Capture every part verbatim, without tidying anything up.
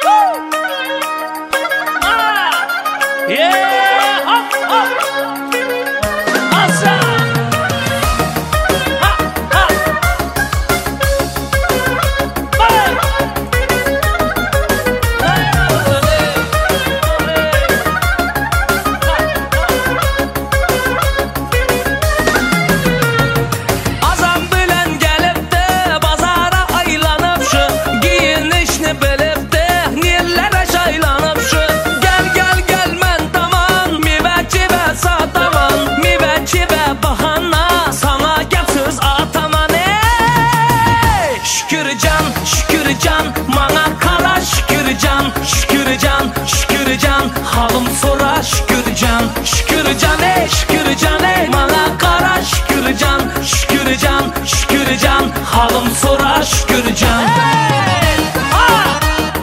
Yeah, hop, hop. Asa. Ha, ha. Hey. Azam bilen gelip de bazara aylanıp şu giyinişini belip de nillere şaylanıp şu gel gel gel men tamam mi vecibe sataman mi vecibe bahana sana gepsiz ataman ey şükür can şükür can mana kara şükür can şükür can şükür can halım sora şükür can şükür can ey şükür can ey mana kara şükür can şükür can şükür can halım sora şükür can hey! Ha!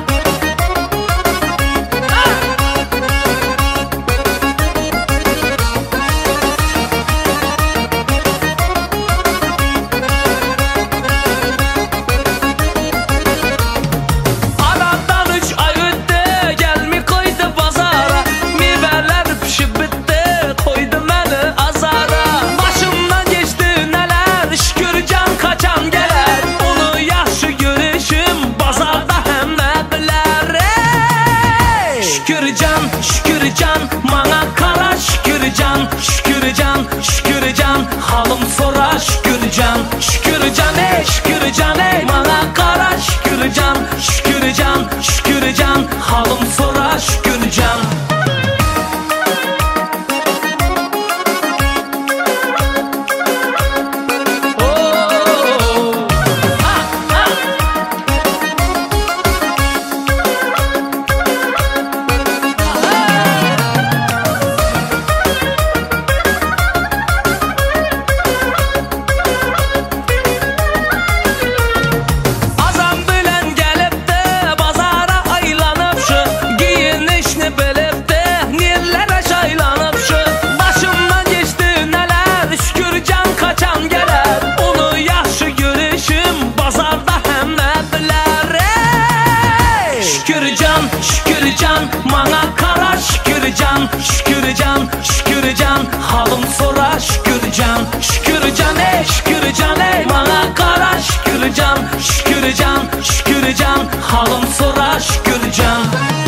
Aradan üç ay öttü, gelmi koydu pazara. Meyveler pişip bitti, koydu beni azara. Başımdan geçti neler, şükür can kaçan gelir. Onu yaxşı görüşüm, pazarda hem de biler ey! Şükür can, şükür can, mana kara şükür can. Şükür can, şükür can, halım sora şükür can. Şükür can ey, şükür can ey, mana kara şükür can. Şükür can, şükür can, halım sora şükür can. Oh, ha, ha. Azam bilen gelip de bazara aylanıp şu giyinişini belip de nillere şaylanıp şu başımdan geçti neler şükür can kaçan gelir onu yaxşı görüşüm bazarda hem de biler ey! Şükür can şükür can mana kara şükür can şükür can şükür can halım sora şükür can şükür can ey şükür can ey mana kara şükür can şükür can şükür can halım sora şükür can.